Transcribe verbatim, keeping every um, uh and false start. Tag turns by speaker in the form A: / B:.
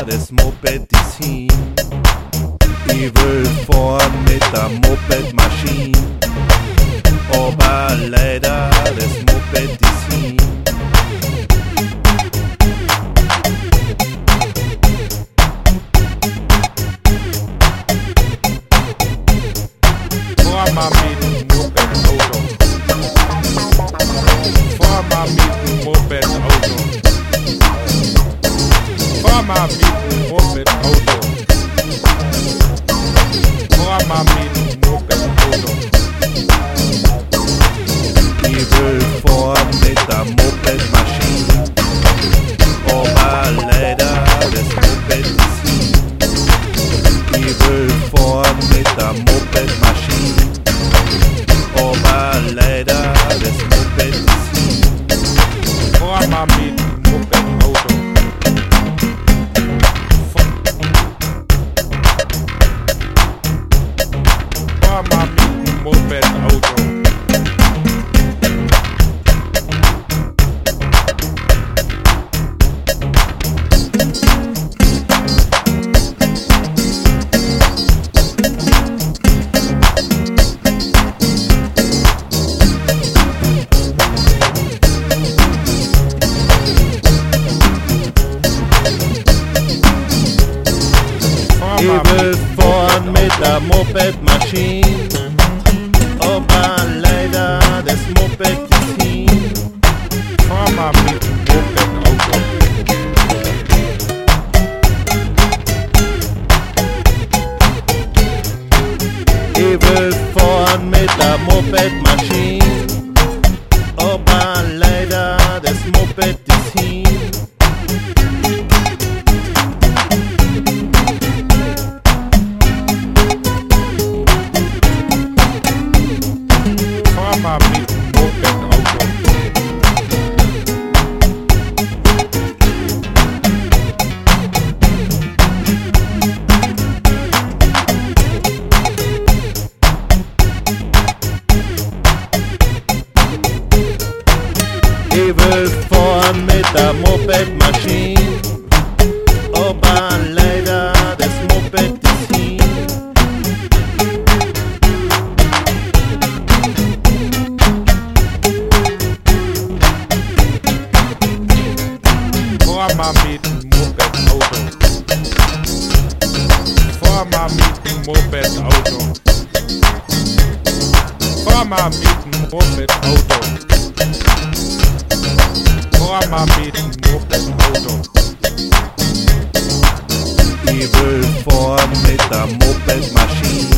A: das Moped ist hin. Ich will fahren mit der Mopedmaschine, aber leider das Moped ist hin.
B: Fahr mal mit dem Moped-Auto. Fahr mal mit dem Moped-Auto. Fahr mal mit dem Moped-Auto. Fahr mal mit dem Moped-Auto.
A: Ich will fahren mit der Mopedmaschine, aber leider das Moped ist hin. Ich will fahren mit der Mopedmaschine, aber leider das Moped ist hin.
B: Fahr mal mit dem Moped-Auto. Fahr mal mit dem Moped-Auto.
A: Ich will fahren mit der Mopedmaschine, aber leider das Moped ist hin.
B: Fahr mal mit dem Moped-Auto.
A: Ich will fahren mit der Mopedmaschine, aber leider das Moped ist hin.
B: Fahr mal mit dem Moped-Auto.
A: Ich will fahren mit der Mopedmaschine, aber leider das Moped ist hin.
B: Fahr mal mit dem Moped-Auto. Fahr mal mit dem Moped-Auto. Fahr mal mit dem Moped-Auto. Fahr mal mit dem Moped-Auto.
A: Ich will fahren mit der Mopedmaschine,